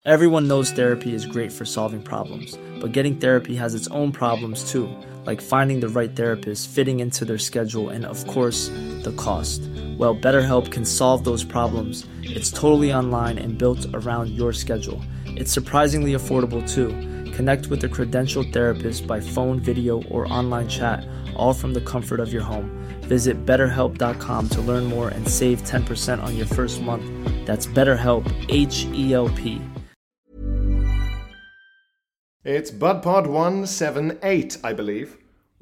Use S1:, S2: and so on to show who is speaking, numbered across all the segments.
S1: Everyone knows therapy is great for solving problems, but getting therapy has its own problems too, like finding the right therapist, fitting into their schedule, and of course, the cost. Well, BetterHelp can solve those problems. It's totally online and built around your schedule. It's surprisingly affordable too. Connect with a credentialed therapist by phone, video, or online chat, all from the comfort of your home. Visit BetterHelp.com to learn more and save 10% on your first month. That's BetterHelp, H-E-L-P.
S2: It's BudPod 178, I believe.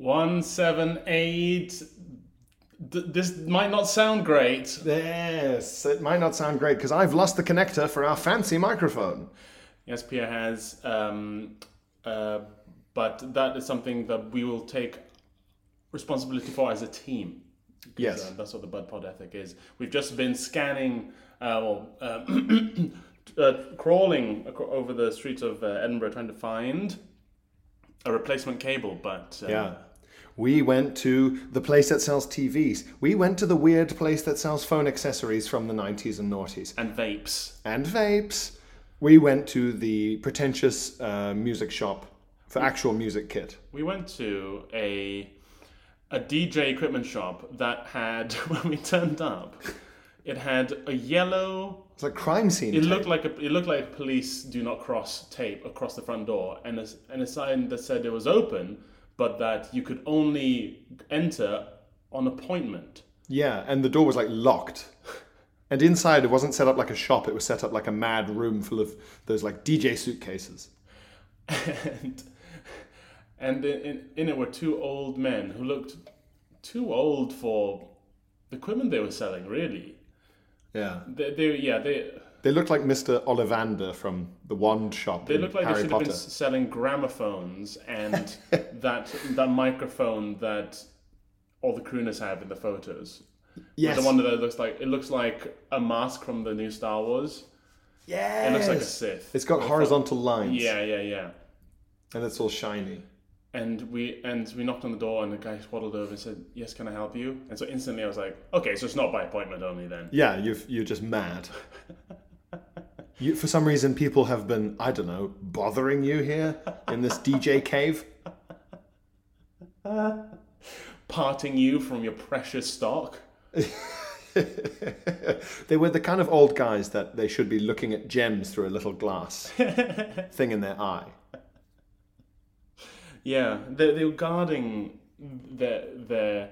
S3: 178. This might not sound great.
S2: Yes, it might not sound great because I've lost the connector for our fancy microphone.
S3: Yes, Pierre has. But that is something that we will take responsibility for as a team.
S2: Yes.
S3: That's what the BudPod ethic is. We've just been scanning, crawling over the streets of Edinburgh trying to find a replacement cable, but...
S2: Yeah. We went to the place that sells TVs. We went to the weird place that sells phone accessories from the 90s and noughties.
S3: And vapes.
S2: And vapes. We went to the pretentious music shop for actual music kit.
S3: We went to a DJ equipment shop that had, when we turned up, it had a yellow...
S2: It's like crime scene
S3: It
S2: tape.
S3: looked like police do not cross tape across the front door, and a sign that said it was open, but that you could only enter on appointment.
S2: Yeah, and the door was like locked. And inside it wasn't set up like a shop, it was set up like a mad room full of those like DJ suitcases.
S3: And in it were two old men who looked too old for the equipment they were selling, really.
S2: Yeah.
S3: They
S2: looked like Mr. Ollivander from the Wand Shop
S3: They
S2: in
S3: looked like
S2: Harry
S3: they should have
S2: Potter.
S3: been selling gramophones and that microphone that all the crooners have in the photos.
S2: Yes.
S3: The one that looks like a mask from the new Star Wars.
S2: Yes.
S3: It looks like a Sith.
S2: It's got horizontal lines.
S3: Yeah.
S2: And it's all shiny.
S3: And we knocked on the door, and the guy waddled over and said, "Yes, can I help you?" And so instantly I was like, "Okay, so it's not by appointment only then."
S2: Yeah, you're just mad. For some reason, people have been, I don't know, bothering you here in this DJ cave.
S3: Parting you from your precious stock.
S2: They were the kind of old guys that they should be looking at gems through a little glass thing in their eye.
S3: Yeah, they were guarding their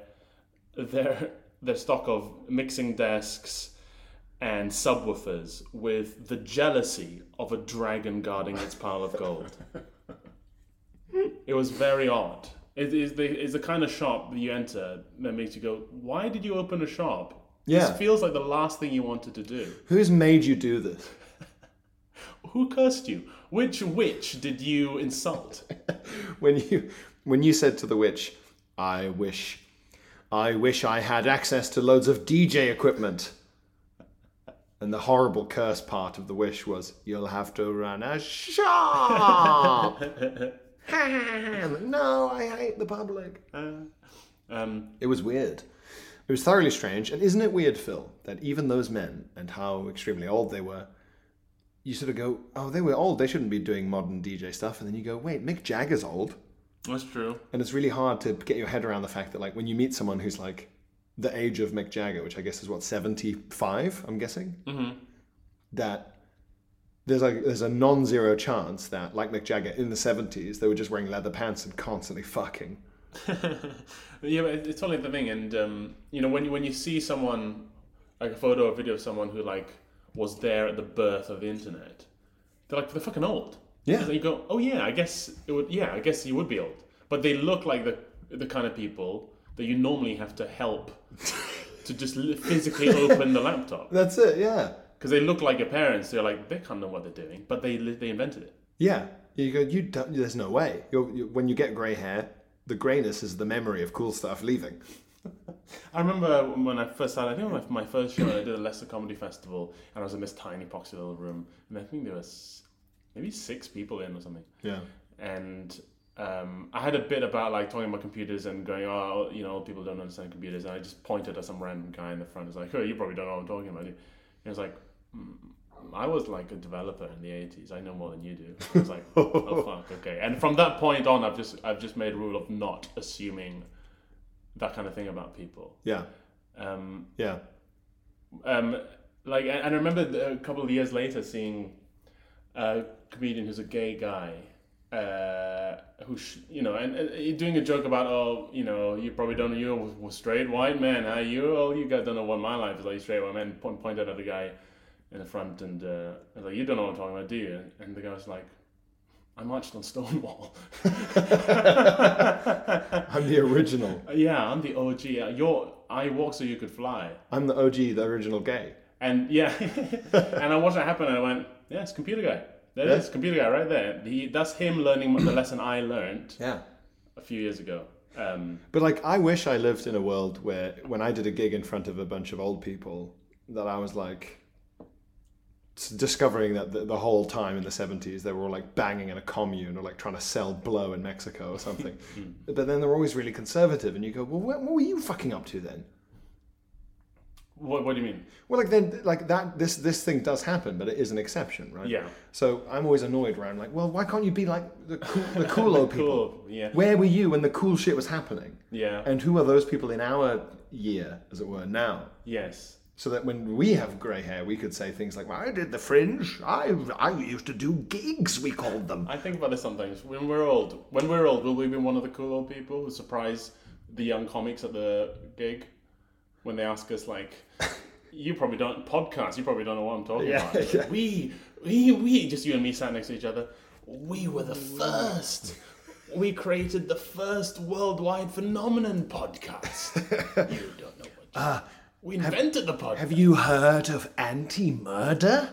S3: stock of mixing desks and subwoofers with the jealousy of a dragon guarding its pile of gold. It was very odd. It's the kind of shop that you enter that makes you go, "Why did you open a shop?"
S2: Yeah.
S3: This feels like the last thing you wanted to do.
S2: Who's made you do this?
S3: Who cursed you? Which witch did you insult?
S2: When you said to the witch, I wish I had access to loads of DJ equipment. And the horrible curse part of the wish was, you'll have to run a shop. No, I hate the public. It was weird. It was thoroughly strange. And isn't it weird, Phil, that even those men and how extremely old they were, you sort of go, oh, they were old. They shouldn't be doing modern DJ stuff. And then you go, wait, Mick Jagger's old.
S3: That's true.
S2: And it's really hard to get your head around the fact that, like, when you meet someone who's like the age of Mick Jagger, which I guess is what, 75, I'm guessing, that there's a non-zero chance that, like Mick Jagger in the 70s, they were just wearing leather pants and constantly fucking.
S3: Yeah, but it's totally the thing. And when you see someone, like a photo or video of someone who like was there at the birth of the internet, they're fucking old.
S2: Yeah.
S3: So you go, oh yeah, I guess it would. Yeah, I guess you would be old. But they look like the kind of people that you normally have to help to just physically open the laptop.
S2: That's it, yeah.
S3: Because they look like your parents. They're like, they can't know what they're doing, but they invented it.
S2: Yeah. You go, there's no way. When you get grey hair, the greyness is the memory of cool stuff leaving.
S3: I remember when I first started, I think my first show, I did a Leicester Comedy Festival, and I was in this tiny, poxy little room, and I think there was maybe 6 people in or something.
S2: Yeah.
S3: And I had a bit about like talking about computers and going, old people don't understand computers, and I just pointed at some random guy in the front. It's like, oh, you probably don't know what I'm talking about. And he was like, I was like a developer in the 80s. I know more than you do. I was like, oh fuck, okay. And from that point on, I've just made a rule of not assuming that kind of thing about people.
S2: Yeah. Yeah.
S3: Like, and I remember a couple of years later seeing a comedian who's a gay guy, and doing a joke about, oh, you know, you probably don't know, you're a straight white man, huh? You guys don't know what my life is like, straight white man. Pointed at the guy in the front, and I was like, you don't know what I'm talking about, do you? And the guy was like, I marched on Stonewall.
S2: I'm the original.
S3: Yeah, I'm the OG. I walk so you could fly.
S2: I'm the OG, the original gay.
S3: And yeah, and I watched that happen, and I went, yeah, it's Computer Guy. There it is, Computer Guy right there. That's him learning the lesson I learned a few years ago.
S2: But like, I wish I lived in a world where when I did a gig in front of a bunch of old people, that I was like discovering that the whole time in the 70s they were all like banging in a commune or like trying to sell blow in Mexico or something. But then they're always really conservative, and you go, well, what were you fucking up to then?
S3: What do you mean?
S2: Well, like then, like that, this thing does happen, but it is an exception, right?
S3: Yeah.
S2: So I'm always annoyed where I'm like, well, why can't you be like the cool old people?
S3: Cool, yeah.
S2: Where were you when the cool shit was happening?
S3: Yeah.
S2: And who are those people in our year, as it were, now?
S3: Yes.
S2: So that when we have grey hair, we could say things like, well, I did the Fringe. I used to do gigs, we called them.
S3: I think about this sometimes. When we're old, will we be one of the cool old people who surprise the young comics at the gig? When they ask us, like, you probably don't know what I'm talking about.
S2: Yeah.
S3: We, just you and me sat next to each other, we were the first. We created the first worldwide phenomenon podcast. You don't know what we invented the podcast.
S2: Have you heard of anti-murder?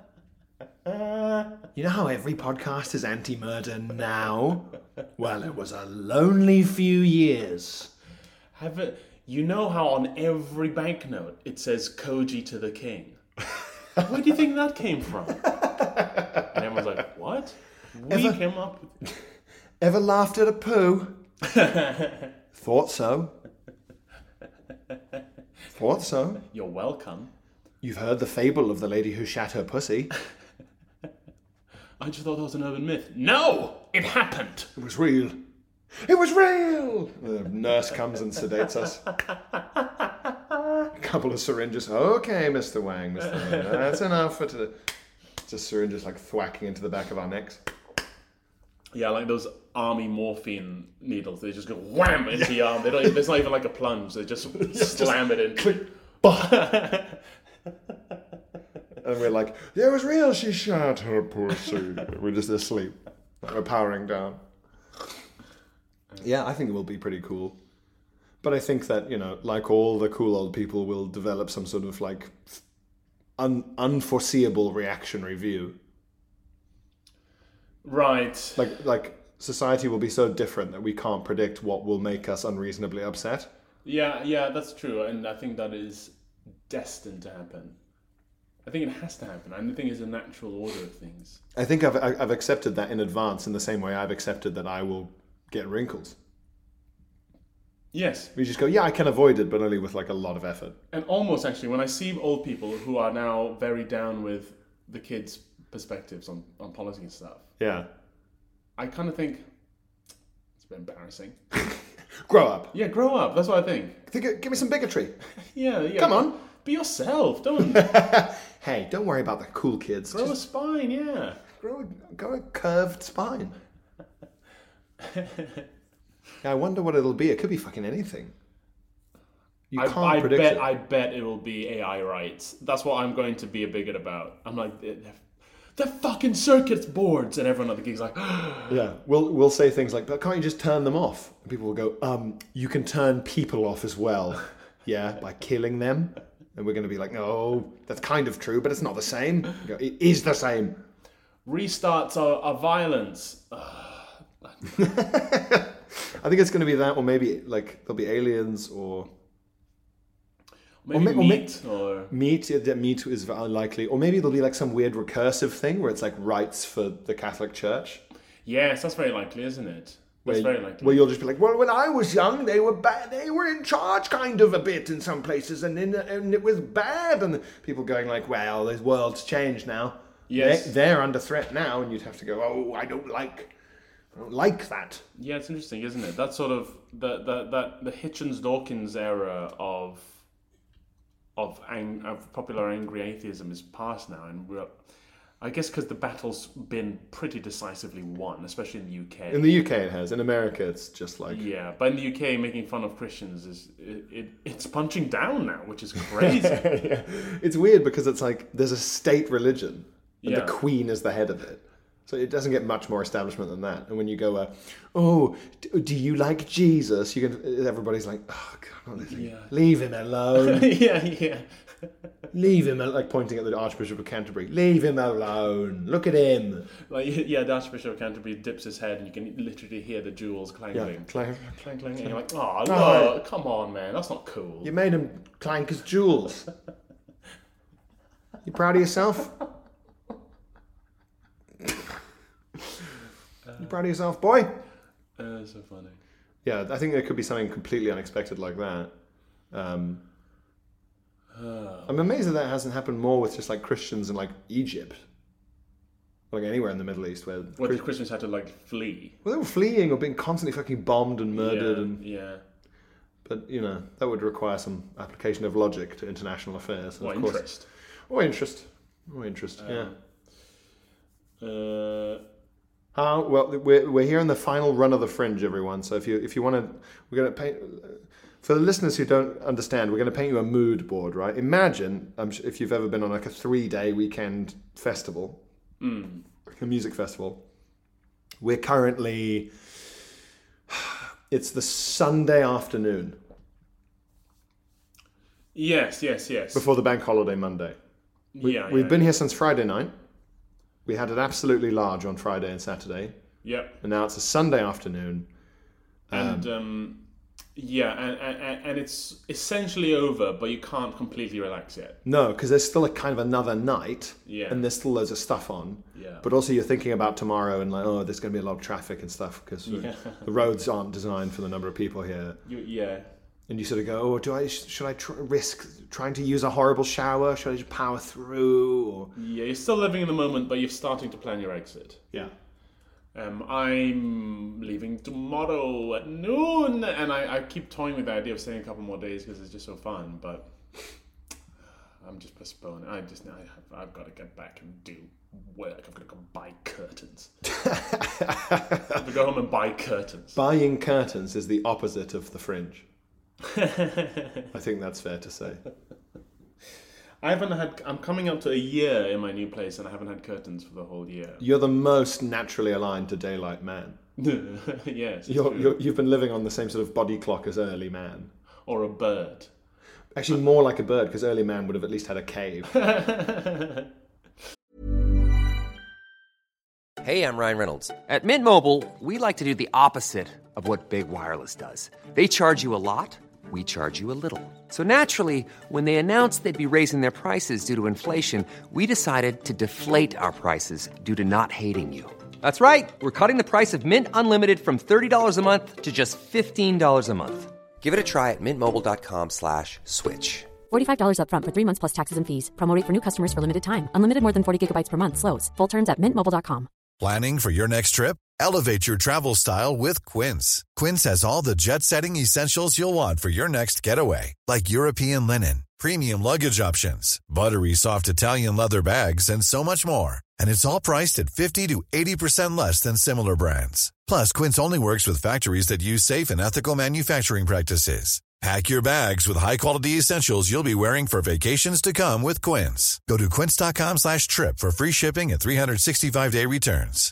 S2: You know how every podcast is anti-murder now? Well, it was a lonely few years.
S3: You know how on every banknote it says Koji to the king? Where do you think that came from? And everyone's like, what? We came up with...
S2: Ever laughed at a poo? Thought so. Thought so.
S3: You're welcome.
S2: You've heard the fable of the lady who shat her pussy.
S3: I just thought that was an urban myth. No! It happened!
S2: It was real. It was real! The nurse comes and sedates us. A couple of syringes. Okay, Mr. Wang, Mr. Wang. That's enough for today. Just syringes like thwacking into the back of our necks.
S3: Yeah, like those army morphine needles. They just go wham into your arm. There's not even like a plunge. They just slam it in.
S2: Click. And we're like, yeah, it was real. She shat her pussy. We're just asleep. We're powering down. Yeah, I think it will be pretty cool. But I think that, you know, like all the cool old people will develop some sort of like unforeseeable reactionary view.
S3: Right.
S2: Like society will be so different that we can't predict what will make us unreasonably upset.
S3: Yeah, that's true. And I think that is destined to happen. I think it has to happen. I think it's a natural order of things.
S2: I think I've accepted that in advance in the same way I've accepted that I will get wrinkles.
S3: Yes.
S2: We just go, yeah, I can avoid it, but only with like a lot of effort.
S3: And almost actually, when I see old people who are now very down with the kids' perspectives on policy and stuff,
S2: yeah,
S3: I kind of think it's a bit embarrassing.
S2: Grow up.
S3: Yeah, grow up. That's what I think.
S2: Give me some bigotry.
S3: Yeah.
S2: Come on.
S3: Be yourself. Don't.
S2: Hey, don't worry about the cool kids.
S3: Grow a spine. Yeah.
S2: Grow a curved spine. Yeah, I wonder what it'll be. It could be fucking anything. You can't predict it.
S3: I bet it will be AI rights. That's what I'm going to be a bigot about. I'm like, they're fucking circuit boards, and everyone at the gig's like,
S2: yeah. We'll say things like, but can't you just turn them off? And people will go, you can turn people off as well. Yeah, by killing them. And we're going to be like, no, that's kind of true, but it's not the same. Go, it is the same.
S3: Restarts are violence.
S2: I think it's going to be that, or maybe like there'll be aliens, or
S3: maybe meat.
S2: Meat. Yeah, meat is unlikely, or maybe there'll be like some weird recursive thing where it's like rights for the Catholic Church.
S3: Yes, that's very likely, isn't it? That's very likely.
S2: Where you'll just be like, well, when I was young, they were bad. They were in charge kind of a bit in some places, and it was bad. And people going like, well, the world's changed now.
S3: Yes.
S2: They're under threat now, and you'd have to go, oh, I don't like that.
S3: Yeah, it's interesting, isn't it? That's sort of the Hitchens-Dawkins era of popular angry atheism is past now, and I guess because the battle's been pretty decisively won, especially in the UK.
S2: In the UK, it has. In America, it's just like
S3: but in the UK, making fun of Christians it's punching down now, which is crazy.
S2: yeah. It's weird because it's like there's a state religion, and the Queen is the head of it. So it doesn't get much more establishment than that. And when you go, do you like Jesus? Everybody's like, oh God, leave him alone.
S3: yeah.
S2: Leave him, like pointing at the Archbishop of Canterbury. Leave him alone. Look at him.
S3: Like, the Archbishop of Canterbury dips his head, and you can literally hear the jewels clanging.
S2: Yeah, clang.
S3: Clang, and you're like, oh, no, come on, man, that's not cool.
S2: You made him clank his jewels. You proud of yourself? You proud of yourself, boy?
S3: So funny.
S2: Yeah, I think there could be something completely unexpected like that. I'm amazed that hasn't happened more with just like Christians in like Egypt, like anywhere in the Middle East where
S3: the Christians had to like flee.
S2: Well, they were fleeing or being constantly fucking bombed and murdered. But that would require some application of logic to international affairs. And Or interest. Yeah. Well, we're here in the final run of the Fringe, everyone. So if you want to, we're going to paint. For the listeners who don't understand, we're going to paint you a mood board, right? Imagine if you've ever been on like a 3-day weekend festival, a music festival. We're currently, it's the Sunday afternoon.
S3: Yes.
S2: Before the bank holiday Monday. We've been here since Friday night. We had it absolutely large on Friday and Saturday.
S3: Yep.
S2: And now it's a Sunday afternoon.
S3: And it's essentially over, but you can't completely relax yet.
S2: No, because there's still a kind of another night.
S3: Yeah.
S2: And there's still loads of stuff on.
S3: Yeah.
S2: But also you're thinking about tomorrow and like, there's going to be a lot of traffic and stuff because the roads aren't designed for the number of people here. And you sort of go, should I risk trying to use a horrible shower? Should I just power through? Or...
S3: Yeah, you're still living in the moment, but you're starting to plan your exit.
S2: Yeah.
S3: I'm leaving tomorrow at noon, and I keep toying with the idea of staying a couple more days because it's just so fun, but I'm just postponing. I've got to get back and do work. I've got to go buy curtains. I have to go home and buy curtains.
S2: Buying curtains is the opposite of the Fringe. I think that's fair to say.
S3: I'm coming up to a year in my new place and I haven't had curtains for the whole year.
S2: You're the most naturally aligned to daylight man.
S3: Yes.
S2: You've been living on the same sort of body clock as early man.
S3: Or a bird.
S2: Actually, more like a bird, because early man would have at least had a cave.
S4: Hey, I'm Ryan Reynolds. At Mint Mobile, we like to do the opposite of what Big Wireless does. They charge you a lot. We charge you a little. So naturally, when they announced they'd be raising their prices due to inflation, we decided to deflate our prices due to not hating you. That's right. We're cutting the price of Mint Unlimited from $30 a month to just $15 a month. Give it a try at mintmobile.com/switch.
S5: $45 up front for 3 months plus taxes and fees. Promo rate for new customers for limited time. Unlimited more than 40 gigabytes per month. Slows full terms at mintmobile.com.
S6: Planning for your next trip? Elevate your travel style with Quince. Quince has all the jet-setting essentials you'll want for your next getaway, like European linen, premium luggage options, buttery soft Italian leather bags, and so much more. And it's all priced at 50 to 80% less than similar brands. Plus, Quince only works with factories that use safe and ethical manufacturing practices. Pack your bags with high-quality essentials you'll be wearing for vacations to come with Quince. Go to quince.com/trip for free shipping and 365-day returns.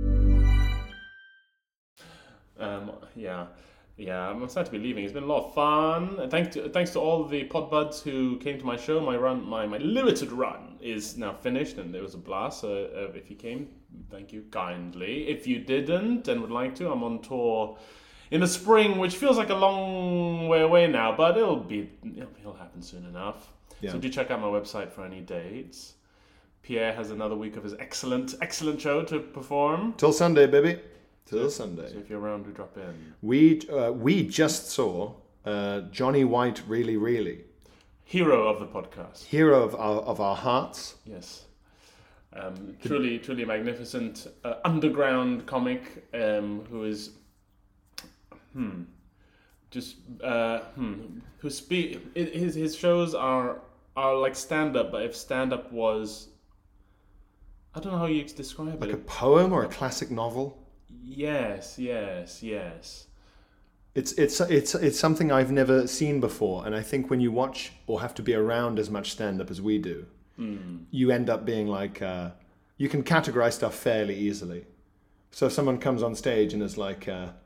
S3: I'm excited to be leaving. It's been a lot of fun. Thanks to all the podbuds who came to my show. My limited run is now finished, and it was a blast. So if you came, thank you kindly. If you didn't and would like to, I'm on tour in the spring, which feels like a long way away now, but it'll happen soon enough. Yeah. So do check out my website for any dates. Pierre has another week of his excellent show to perform.
S2: Till Sunday, baby. till Sunday.
S3: So if you're around, we drop in.
S2: We just saw Johnny White Really Really.
S3: Hero of the podcast.
S2: Hero of our hearts.
S3: Yes. Truly magnificent underground comic who is his shows are like stand-up, but if stand-up was, I don't know how you describe
S2: like
S3: it.
S2: a poem or a classic novel.
S3: Yes.
S2: It's something I've never seen before, and I think when you watch or have to be around as much stand-up as we do, you end up being like, you can categorize stuff fairly easily. So if someone comes on stage and is like,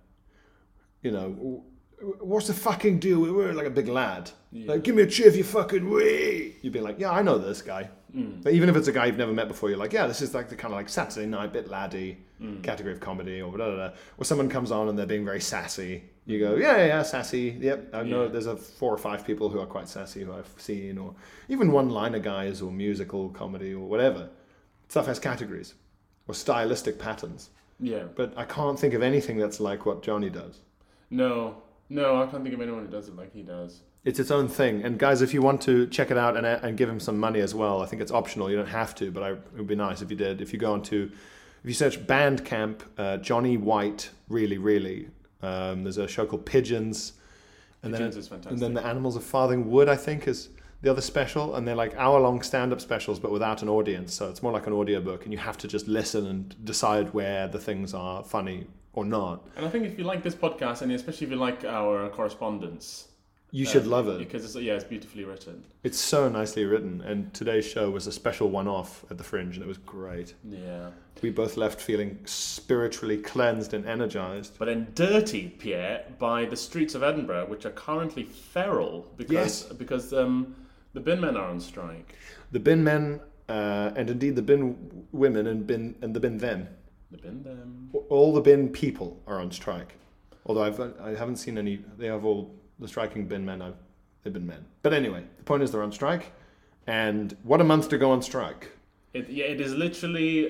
S2: what's the fucking deal? We're like a big lad. Yeah. Like, give me a cheer, you fucking wee. You'd be like, yeah, I know this guy. But even if it's a guy you've never met before, you're like, yeah, this is like the kind of like Saturday night bit laddie category of comedy or whatever. Or someone comes on and they're being very sassy. You go, yeah, sassy. Yep, I know there's 4 or 5 people who are quite sassy who I've seen, or even one-liner guys or musical comedy or whatever. Stuff has categories or stylistic patterns.
S3: Yeah.
S2: But I can't think of anything that's like what Johnny does.
S3: No, I can't think of anyone who does it like he does.
S2: It's its own thing. And guys, if you want to check it out and give him some money as well, I think it's optional. You don't have to, but it would be nice if you did. If you search Bandcamp, Johnny White Really Really, there's a show called Pigeons.
S3: Pigeons is fantastic.
S2: And then The Animals of Farthing Wood, I think, is the other special. And they're like hour-long stand-up specials, but without an audience. So it's more like an audiobook, and you have to just listen and decide where the things are funny or not.
S3: And I think if you like this podcast, and especially if you like our correspondence,
S2: you should love it.
S3: Because it's beautifully written.
S2: It's so nicely written, and today's show was a special one-off at the Fringe, and it was great.
S3: Yeah.
S2: We both left feeling spiritually cleansed and energized.
S3: But then dirty, Pierre, by the streets of Edinburgh, which are currently feral because the bin men are on strike.
S2: The bin men, and indeed the bin women and the bin them.
S3: The bin them.
S2: All the bin people are on strike. Although I haven't seen any. They have all the striking bin men. They've been men. But anyway, the point is they're on strike, and what a month to go on strike.
S3: It is literally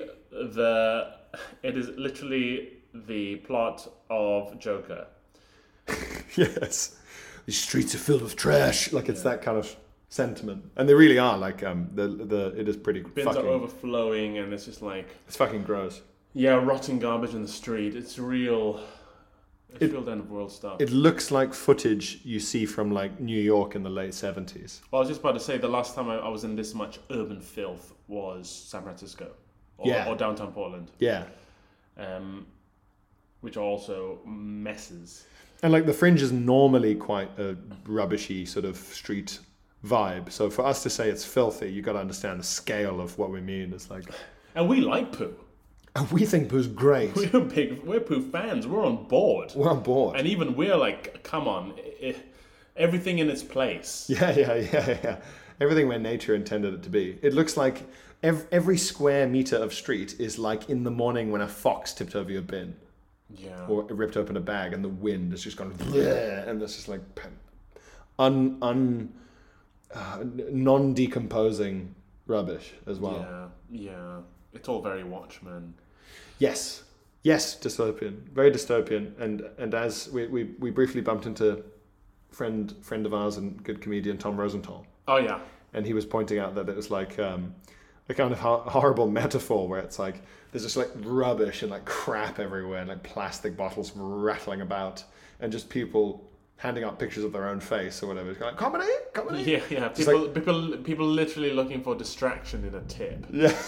S3: the plot of Joker.
S2: Yes, these streets are filled with trash. Like it's that kind of sentiment, and they really are. Like it is pretty.
S3: Bins are overflowing, and it's just like
S2: it's fucking gross.
S3: Yeah, rotting garbage in the street. It's real. It's real end of world stuff.
S2: It looks like footage you see from like New York in the late 70s.
S3: Well, I was just about to say the last time I was in this much urban filth was San Francisco, or downtown Portland.
S2: Yeah.
S3: Which are also messes.
S2: And like the Fringe is normally quite a rubbishy sort of street vibe. So for us to say it's filthy, you got to understand the scale of what we mean. It's like,
S3: and we like poo.
S2: And we think poo's great.
S3: We're poo fans. We're on board.
S2: We're on board.
S3: And even we're like, come on, everything in its place.
S2: Yeah. Everything where nature intended it to be. It looks like every square meter of street is like in the morning when a fox tipped over your bin.
S3: Yeah.
S2: Or ripped open a bag and the wind has just gone, and there's just like non-decomposing rubbish as well.
S3: Yeah. It's all very Watchmen.
S2: Yes, dystopian, very dystopian, and as we briefly bumped into friend of ours and good comedian Tom Rosenthal.
S3: Oh yeah,
S2: and he was pointing out that it was like a kind of horrible metaphor where it's like there's just like rubbish and like crap everywhere, and like plastic bottles rattling about, and just people handing out pictures of their own face or whatever. It's like comedy.
S3: Yeah. People literally looking for distraction in a tip.
S2: Yeah.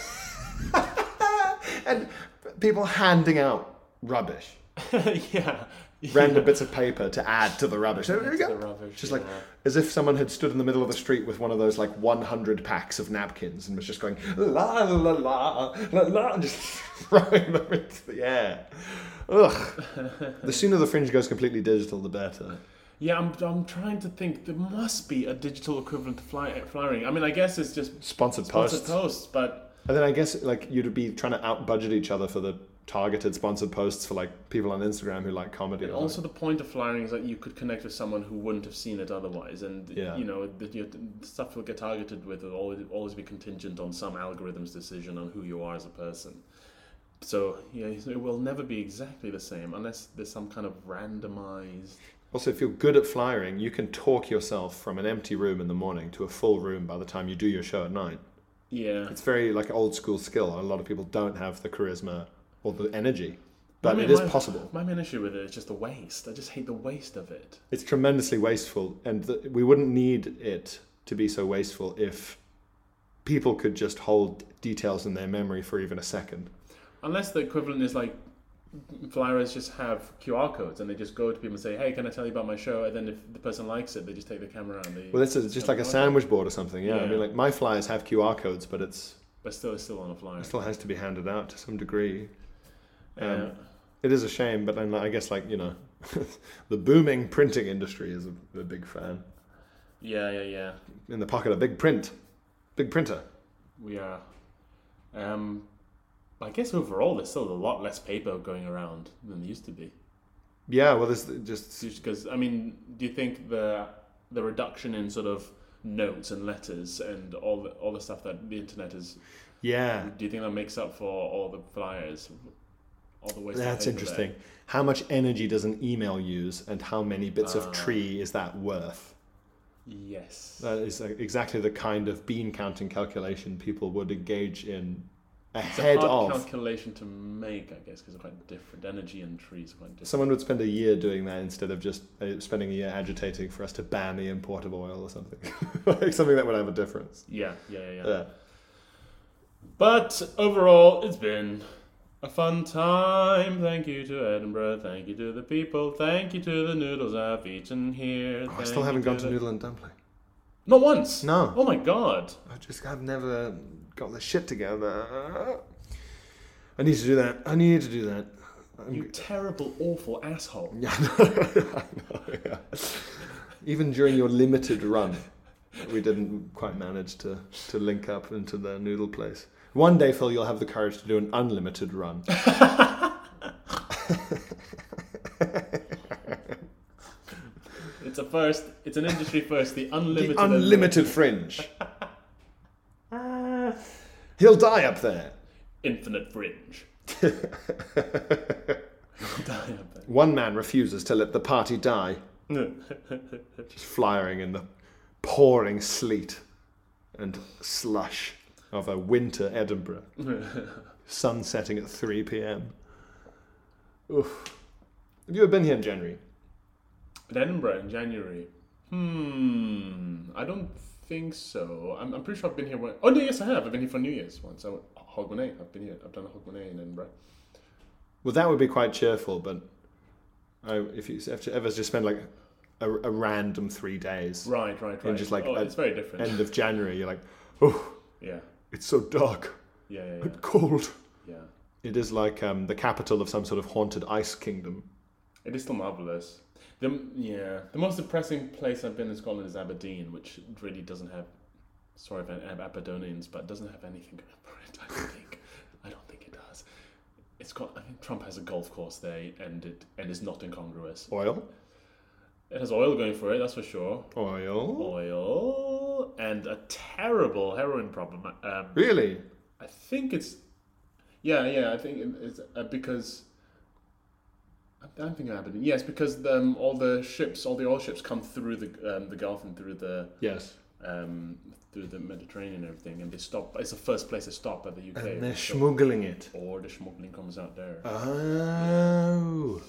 S2: And people handing out rubbish.
S3: Yeah.
S2: Random bits of paper to add to the rubbish. There we go. Just like as if someone had stood in the middle of the street with one of those like 100 packs of napkins and was just going la la la la la and just throwing them into the air. Ugh. The sooner the Fringe goes completely digital, the better.
S3: Yeah, I'm trying to think. There must be a digital equivalent to flyering. I mean, I guess it's just
S2: sponsored posts,
S3: but.
S2: And then I guess like you'd be trying to out-budget each other for the targeted sponsored posts for like people on Instagram who like comedy.
S3: And also the point of flyering is that you could connect with someone who wouldn't have seen it otherwise, and the stuff you'll get targeted with will always be contingent on some algorithm's decision on who you are as a person. So yeah, it will never be exactly the same unless there's some kind of randomized.
S2: Also, if you're good at flyering, you can talk yourself from an empty room in the morning to a full room by the time you do your show at night.
S3: Yeah.
S2: It's very like old school skill. A lot of people don't have the charisma or the energy, but it is possible.
S3: My main issue with it is just the waste. I just hate the waste of it.
S2: It's tremendously wasteful, and we wouldn't need it to be so wasteful if people could just hold details in their memory for even a second.
S3: Unless the equivalent is like flyers just have QR codes and they just go to people and say, hey, can I tell you about my show? And then if the person likes it, they just take the camera and
S2: Well, this is just like a sandwich board or something. Yeah, I mean, like my flyers have QR codes, but it's
S3: still on a flyer.
S2: It still has to be handed out to some degree. It is a shame, but then I guess like, you know, the booming printing industry is a big fan.
S3: Yeah.
S2: In the pocket of big printer.
S3: We are. I guess overall there's still a lot less paper going around than there used to be.
S2: Yeah, well, there's just
S3: because I mean, do you think the reduction in sort of notes and letters and all the stuff that the internet is?
S2: Yeah.
S3: Do you think that makes up for all the flyers? All the waste.
S2: That's interesting.
S3: There?
S2: How much energy does an email use, and how many bits of tree is that worth?
S3: Yes.
S2: That is exactly the kind of bean counting calculation people would engage in ahead
S3: it's a hard
S2: of.
S3: calculation to make, I guess, because they're quite different. Energy and trees are quite different.
S2: Someone would spend a year doing that instead of just spending a year agitating for us to ban the import of oil or something. Like something that would have a difference.
S3: Yeah. But overall, it's been a fun time. Thank you to Edinburgh. Thank you to the people. Thank you to the noodles I've eaten here.
S2: I still haven't gone to Noodle and Dumpling.
S3: Not once?
S2: No.
S3: Oh my god.
S2: I've never got the shit together. I need to do that.
S3: You terrible, awful asshole.
S2: Yeah, I know. Even during your limited run, we didn't quite manage to link up into the noodle place. One day, Phil, you'll have the courage to do an unlimited run.
S3: It's a first. It's an industry first. The unlimited.
S2: The unlimited fringe. He'll die up there.
S3: Infinite fringe.
S2: One man refuses to let the party die. Just flying in the pouring sleet and slush of a winter Edinburgh. Sun setting at 3 p.m. Oof. Have you ever been here in January?
S3: In Edinburgh in January? I don't think so. I'm pretty sure I've been here once. Oh no, yes I have. I've been here for New Year's once. Hogmanay. I've been here. I've done a Hogmanay in Edinburgh.
S2: Well, that would be quite cheerful, but if you have to ever just spend like a random 3 days.
S3: Right.
S2: And just like
S3: it's very different.
S2: End of January, you're like, oh,
S3: yeah,
S2: it's so dark.
S3: Yeah.
S2: And cold.
S3: Yeah.
S2: It is like the capital of some sort of haunted ice kingdom.
S3: It is still marvellous. The most depressing place I've been in Scotland is Aberdeen, which really doesn't have. Sorry if I have Aberdonians, but doesn't have anything going for it. I don't think it does. It's got. I think Trump has a golf course there, and is not incongruous.
S2: Oil.
S3: It has oil going for it, that's for sure.
S2: Oil.
S3: And a terrible heroin problem.
S2: Really?
S3: I think it's. Yeah. I think it's because. I'm thinking Aberdeen. Yes, because all the oil ships come through the Gulf and through the through the Mediterranean and everything, and they stop. It's the first place they stop at the UK.
S2: And they're smuggling it.
S3: Or the smuggling comes out there.
S2: Oh.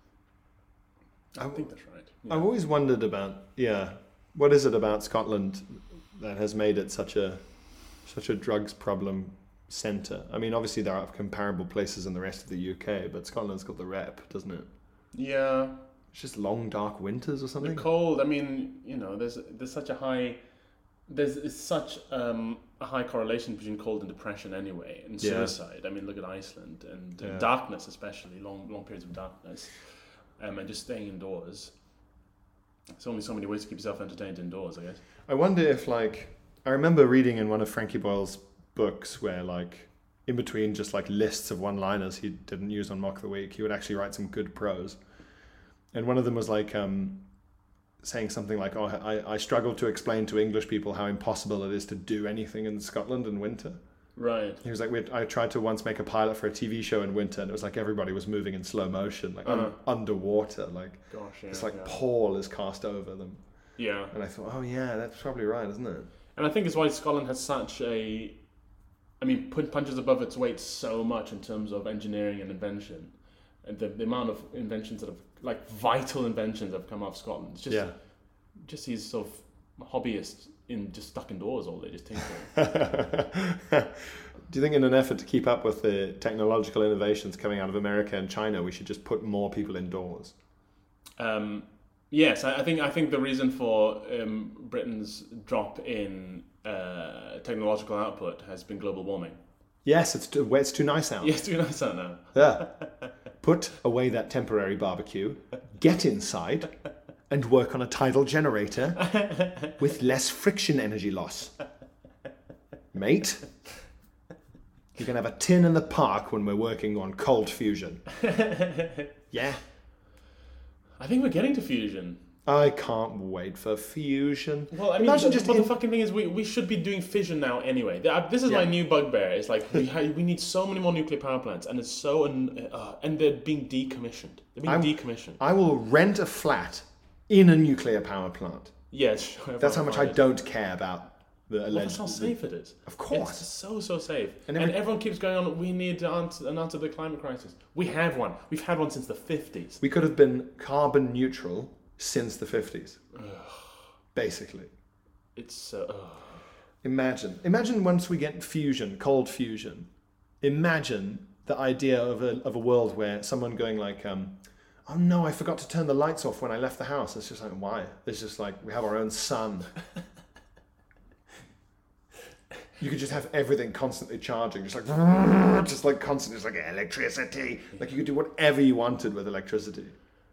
S3: I think that's right. Yeah.
S2: I've always wondered about what is it about Scotland that has made it such a drugs problem centre? I mean, obviously there are comparable places in the rest of the UK, but Scotland's got the rep, doesn't it?
S3: Yeah.
S2: It's just long, dark winters or something.
S3: The cold. I mean, there's such a high. There's such a high correlation between cold and depression anyway, and suicide. I mean, look at Iceland and darkness, especially long periods of darkness, and just staying indoors. There's only so many ways to keep yourself entertained indoors, I guess.
S2: I wonder if, I remember reading in one of Frankie Boyle's books where, in between just lists of one-liners he didn't use on Mock the Week, he would actually write some good prose. And one of them was saying something like, I struggle to explain to English people how impossible it is to do anything in Scotland in winter.
S3: Right.
S2: He was like, I tried to once make a pilot for a TV show in winter, and it was like everybody was moving in slow motion, like underwater, like
S3: Gosh, yeah,
S2: it's like
S3: yeah.
S2: pall is cast over them.
S3: Yeah.
S2: And I thought, oh yeah, that's probably right, isn't it?
S3: And I think it's why Scotland has such punches above its weight so much in terms of engineering and invention. And the amount of inventions that have, like vital inventions that have come out of Scotland. It's just, just these sort of hobbyists just stuck indoors all day, just tinkering.
S2: Do you think in an effort to keep up with the technological innovations coming out of America and China, we should just put more people indoors?
S3: Yes, I think the reason for Britain's drop in technological output has been global warming.
S2: Yes, it's too nice out.
S3: Yes, it's too nice out now.
S2: Yeah. Put away that temporary barbecue, get inside, and work on a tidal generator with less friction energy loss. Mate, you can have a tin in the park when we're working on cold fusion. Yeah.
S3: I think we're getting to fusion.
S2: I can't wait for fusion.
S3: Well, I mean, the fucking thing is, we should be doing fission now anyway. This is my new bugbear. It's like we need so many more nuclear power plants, and it's so and they're being decommissioned. They're being decommissioned.
S2: I will rent a flat in a nuclear power plant.
S3: Yes,
S2: that's how much I don't care about the alleged.
S3: Well, that's how safe it is.
S2: Of course,
S3: it's so safe. And everyone keeps going on. We need an answer to the climate crisis. We have one. We've had one since the 50s.
S2: We could have been carbon neutral since the 50s. Basically.
S3: It's
S2: Imagine once we get fusion, cold fusion. Imagine the idea of a world where someone going like, oh no, I forgot to turn the lights off when I left the house. It's just like, why? It's just like, we have our own sun. You could just have everything constantly charging, just like constantly, just like electricity. Like you could do whatever you wanted with electricity.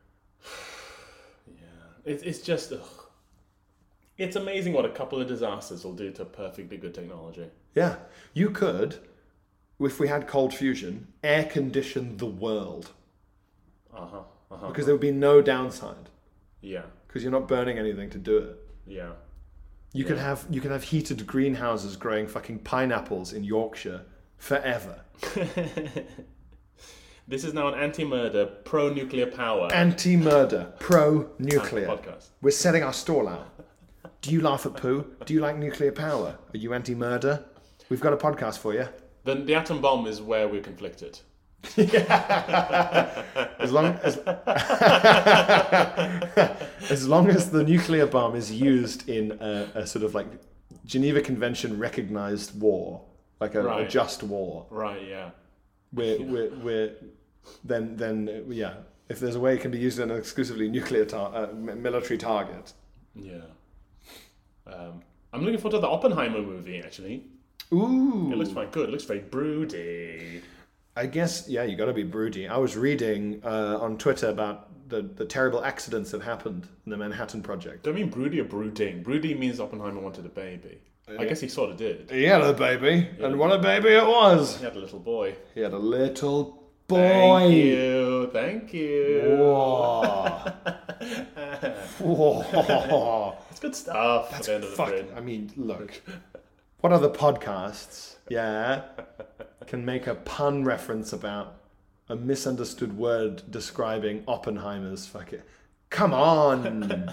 S3: It's just, it's amazing what a couple of disasters will do to perfectly good technology.
S2: Yeah, you could, if we had cold fusion, air condition the world. Because there would be no downside.
S3: Yeah.
S2: Because you're not burning anything to do it.
S3: Yeah.
S2: You could have heated greenhouses growing fucking pineapples in Yorkshire forever.
S3: This is now an anti-murder, pro-nuclear power.
S2: Anti-murder, pro-nuclear.
S3: Podcast.
S2: We're setting our stall out. Do you laugh at poo? Do you like nuclear power? Are you anti-murder? We've got a podcast for you.
S3: The atom bomb is where we're conflicted.
S2: As long as the nuclear bomb is used in a sort of like Geneva Convention recognized war, like a just war.
S3: Right. Yeah.
S2: We're then if there's a way it can be used in an exclusively nuclear military target.
S3: Yeah. I'm looking forward to the Oppenheimer movie, actually.
S2: Ooh.
S3: It looks quite good. It looks very broody.
S2: I guess, you got to be broody. I was reading on Twitter about the terrible accidents that happened in the Manhattan Project.
S3: Do I mean broody or brooding? Broody means Oppenheimer wanted a baby. I guess he sort of did.
S2: He had a baby, and what a baby it was.
S3: He had a little boy.
S2: He had a little boy.
S3: Thank you.
S2: Whoa. Whoa.
S3: It's good stuff.
S2: That's
S3: at the end of the
S2: fucking,
S3: grid.
S2: I mean, look. What other podcasts, can make a pun reference about a misunderstood word describing Oppenheimer's fucking... Come on!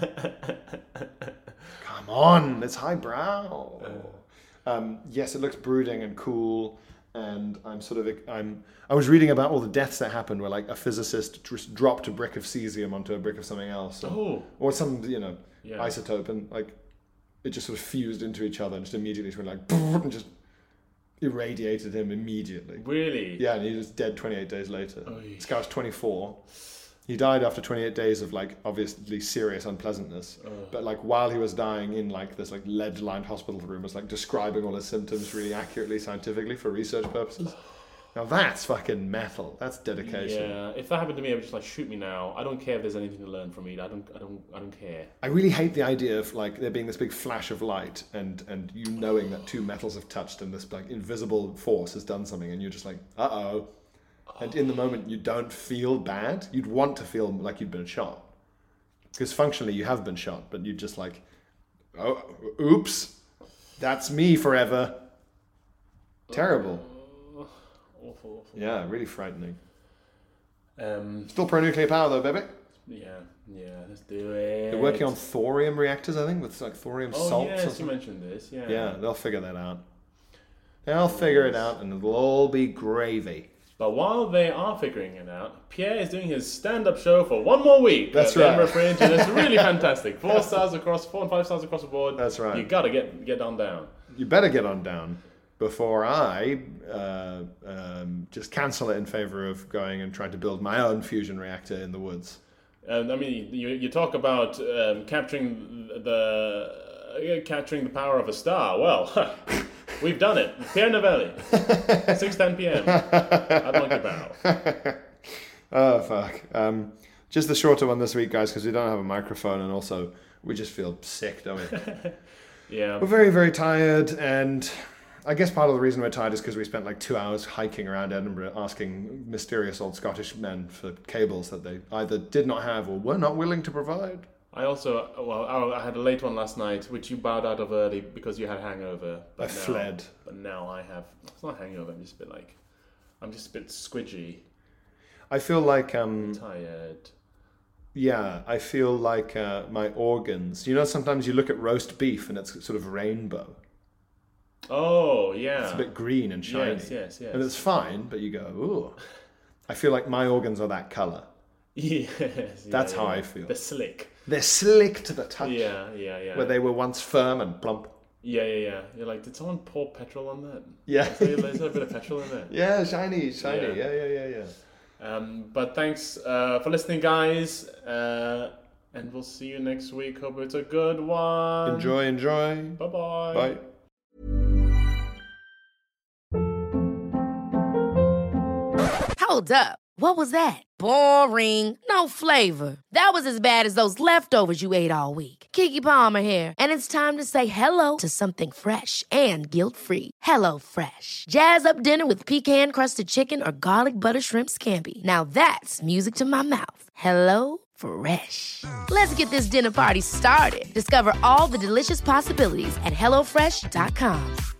S2: Come on! It's highbrow. Yes, it looks brooding and cool, and I was reading about all the deaths that happened where like a physicist just dropped a brick of cesium onto a brick of something else. Or some, isotope, and like it just sort of fused into each other and just immediately went like... and just irradiated him immediately.
S3: Really?
S2: Yeah, and he was dead 28 days later. This guy was 24. He died after 28 days of like obviously serious unpleasantness. But like while he was dying in like this like lead-lined hospital room, was like describing all his symptoms really accurately, scientifically for research purposes. Now that's fucking metal. That's dedication.
S3: Yeah, if that happened to me, I would just like shoot me now. I don't care if there's anything to learn from me. I don't care.
S2: I really hate the idea of like there being this big flash of light and you knowing that two metals have touched and this like invisible force has done something and you're just like, uh-oh. And in the moment you don't feel bad. You'd want to feel like you'd been shot. Because functionally you have been shot, but you're just like, oh, oops, that's me forever. Terrible.
S3: Awful.
S2: Yeah, really frightening.
S3: Um,
S2: Still pro-nuclear power though, baby.
S3: yeah, let's do it.
S2: They're working on thorium reactors, I think, with like thorium salts. or
S3: Yes, you
S2: something.
S3: mentioned this. Yeah.
S2: Yeah, they'll figure that out. They'll figure it out, and it'll all be gravy.
S3: But while they are figuring it out, Pierre is doing his stand-up show for one more week.
S2: That's
S3: at the
S2: right.
S3: Edinburgh Fringe, and it's really fantastic. 4 and 5 stars across the board.
S2: That's right.
S3: You gotta get on down.
S2: You better get on down before I just cancel it in favor of going and trying to build my own fusion reactor in the woods.
S3: I mean, you talk about capturing the power of a star. Well, we've done it. Pierre Novelli, 6:10 p.m. at Monkey Barrel.
S2: Oh, fuck. Just the shorter one this week, guys, because we don't have a microphone, and also we just feel sick, don't we?
S3: Yeah.
S2: We're very, very tired, and I guess part of the reason we're tired is because we spent like 2 hours hiking around Edinburgh asking mysterious old Scottish men for cables that they either did not have or were not willing to provide.
S3: I had a late one last night, which you bowed out of early because you had a hangover.
S2: I fled.
S3: But now I have. It's not a hangover. I'm just a bit squidgy,
S2: I feel like
S3: tired.
S2: yeah, I feel like my organs. You know, sometimes you look at roast beef and it's sort of rainbow.
S3: Oh yeah.
S2: It's a bit green and shiny.
S3: Yes.
S2: And it's fine, but you go, ooh. I feel like my organs are that colour.
S3: Yes.
S2: That's how I feel.
S3: They're slick.
S2: They're slick to the touch.
S3: Yeah.
S2: Where they were once firm and plump.
S3: Yeah. You're like, did someone pour petrol on that?
S2: Yeah.
S3: Is there a bit of petrol in there?
S2: Yeah, shiny.
S3: Yeah.
S2: Yeah.
S3: But thanks for listening, guys. And we'll see you next week. Hope it's a good one.
S2: Enjoy.
S3: Bye-bye.
S2: Bye.
S7: Hold up. What was that? Boring. No flavor. That was as bad as those leftovers you ate all week. Keke Palmer here. And it's time to say hello to something fresh and guilt-free. Hello Fresh. Jazz up dinner with pecan-crusted chicken or garlic butter shrimp scampi. Now that's music to my mouth. Hello Fresh. Let's get this dinner party started. Discover all the delicious possibilities at HelloFresh.com.